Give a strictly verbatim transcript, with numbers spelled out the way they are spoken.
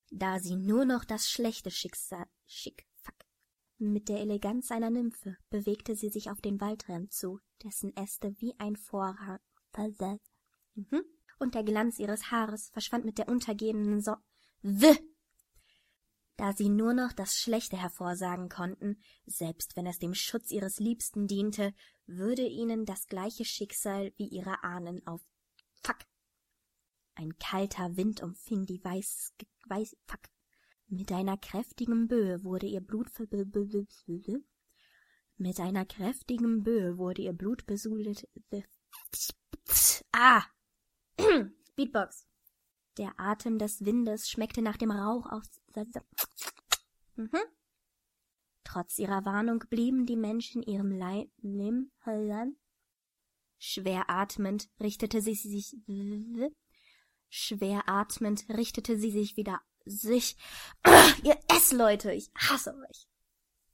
da sie nur noch das schlechte Schicksal, Schick, fuck. Mit der Eleganz einer Nymphe bewegte sie sich auf den Waldrand zu, dessen Äste wie ein Vorhang, mhm. und der Glanz ihres Haares verschwand mit der untergehenden Sonne. Da sie nur noch das Schlechte hervorsagen konnten, selbst wenn es dem Schutz ihres Liebsten diente, würde ihnen das gleiche Schicksal wie ihre Ahnen auf Fuck. Ein kalter Wind umfing die weiß, weiß, Fuck. Mit einer kräftigen Böe wurde ihr Blut ver mit einer kräftigen Böe wurde ihr Blut besudelt. Ah! Beatbox. Der Atem des Windes schmeckte nach dem Rauch aus. Mhm. Trotz ihrer Warnung blieben die Menschen ihrem Leib schwer atmend richtete sie sich schwer atmend richtete sie sich wieder sich. Ihr Essleute, ich hasse euch.